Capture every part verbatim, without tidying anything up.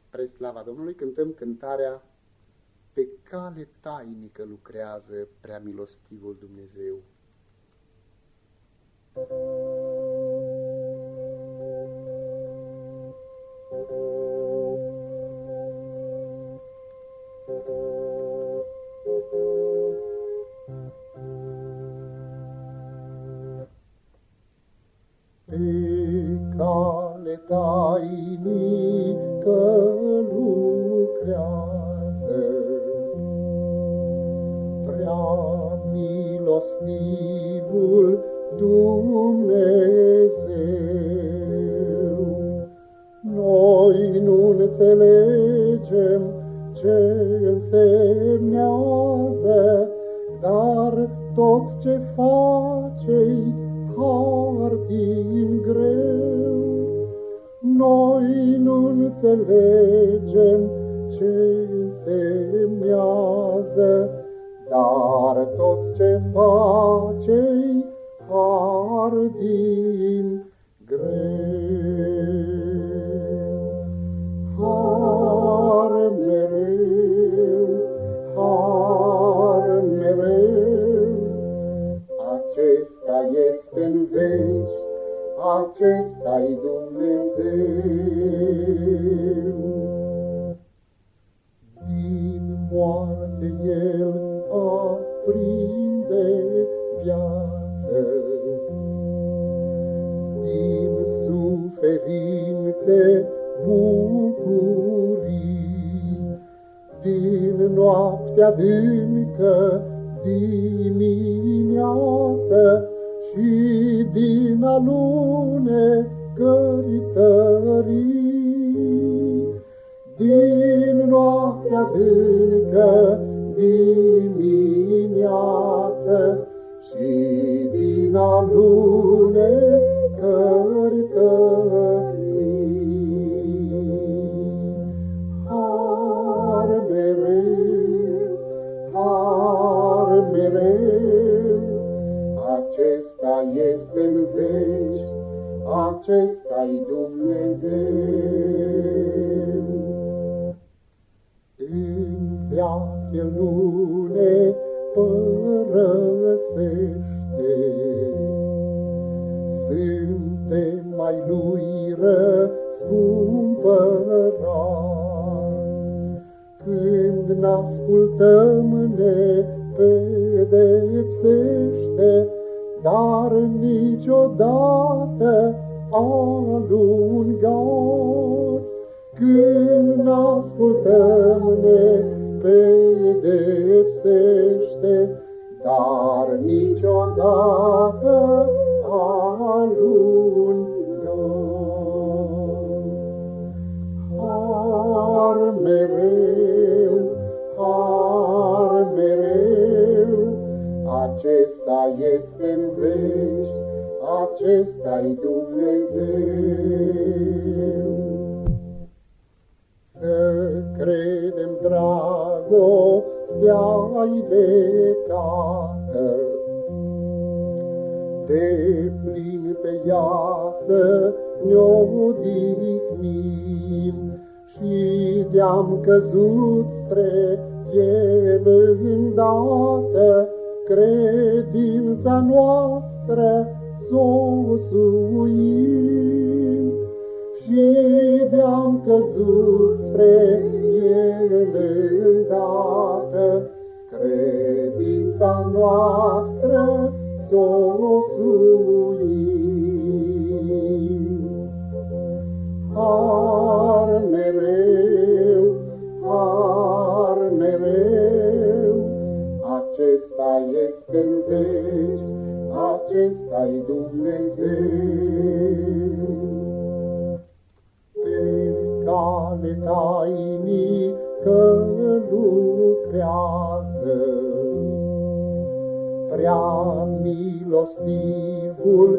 Spre slava Domnului cântăm cântarea Pe cale tainică lucrează prea milostivul Dumnezeu. Pe cale tainică lucrează prea milostivul Dumnezeu. Noi nu înțelegem ce însemnează, dar tot ce face-i har din greu. Noi nu înțelegem ce însemnează, dar tot ce face-i har din greu. Har mereu, har mereu, acesta este-n veci, acesta-i Dumnezeu. Din moarte El aprinde viață, din suferințe bucurii, din noaptea adâncă dimineață și din alunecări tării. Din noaptea adâncă dimineață și din alunecări tării. Har mereu, har mereu, acesta este-n veci, acesta-i Dumnezeu. Încă El nu ne părăsește, suntem mai Lui răscumpărați. Când n-ascultăm ne pedepsește, dar niciodată alungați. Când n-ascultăm ne pedepsește, dar niciodată alungați. Har mereu, har mereu, acesta este-n veci, acesta-i Dumnezeu. Să credem dragostea-i de Tată, de plin pe ea să ne-o odihnim, și de-am căzut spre El îndată, credința noastră s-o suim. Și de-am căzut spre El îndată, credința noastră s-o suim. Har mereu, har mereu, acesta este-n veci, acesta-i Dumnezeu. Pe cale tainică lucrează prea milostivul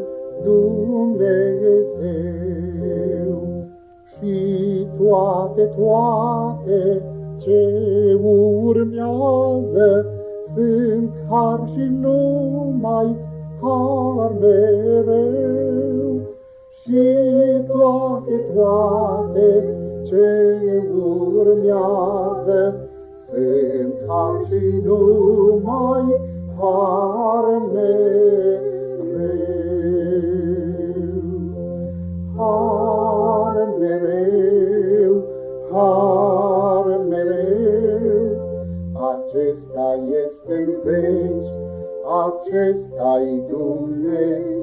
Dumnezeu, și toate, toate ce urmează sunt har și numai har mereu. Și toate, toate ce urmează sunt har și numai har mereu. Har mereu, har mereu, acesta este în veci, acesta-i Dumnezeu.